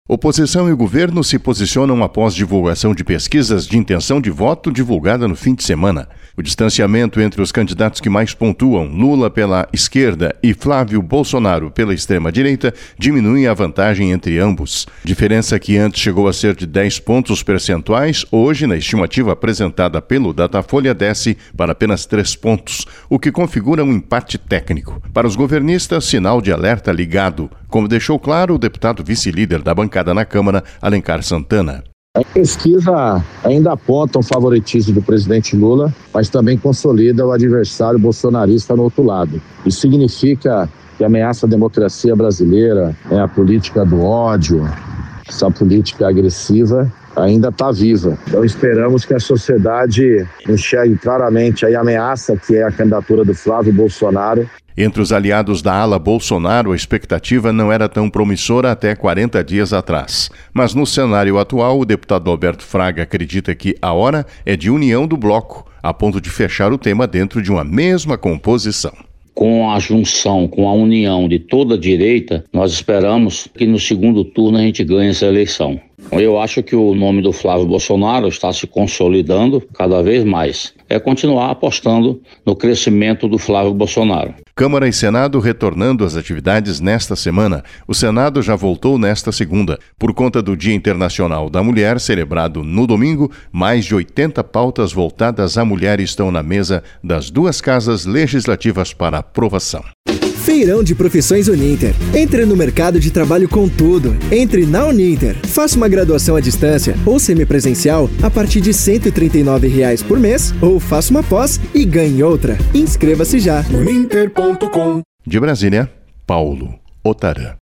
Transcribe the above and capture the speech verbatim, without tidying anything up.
Oposição e governo se posicionam após divulgação de pesquisas de intenção de voto divulgada no fim de semana. O distanciamento entre os candidatos que mais pontuam, Lula pela esquerda e Flávio Bolsonaro pela extrema-direita, diminui a vantagem entre ambos. Diferença que antes chegou a ser de dez pontos percentuais, hoje, na estimativa apresentada pelo Datafolha, desce para apenas três pontos, o que configura um empate técnico. Para os governistas, sinal de alerta ligado, como deixou claro o deputado vice-líder da bancada na Câmara, Alencar Santana. A pesquisa ainda aponta um favoritismo do presidente Lula, mas também consolida o adversário bolsonarista no outro lado. Isso significa que ameaça a democracia brasileira, é a política do ódio, essa política agressiva ainda está viva. Então esperamos que a sociedade enxergue claramente a ameaça que é a candidatura do Flávio Bolsonaro. Entre os aliados da ala Bolsonaro, a expectativa não era tão promissora até quarenta dias atrás. Mas no cenário atual, o deputado Alberto Fraga acredita que a hora é de união do bloco, a ponto de fechar o tema dentro de uma mesma composição. Com a junção, com a união de toda a direita, nós esperamos que no segundo turno a gente ganhe essa eleição. Eu acho que o nome do Flávio Bolsonaro está se consolidando cada vez mais. É continuar apostando no crescimento do Flávio Bolsonaro. Câmara e Senado retornando às atividades nesta semana. O Senado já voltou nesta segunda. Por conta do Dia Internacional da Mulher, celebrado no domingo, mais de oitenta pautas voltadas à mulher estão na mesa das duas casas legislativas para aprovação. Feirão de Profissões Uninter. Entre no mercado de trabalho com tudo. Entre na Uninter. Faça uma graduação à distância ou semipresencial a partir de cento e trinta e nove reais por mês ou faça uma pós e ganhe outra. Inscreva-se já. uninter ponto com. De Brasília, Paulo Otarã.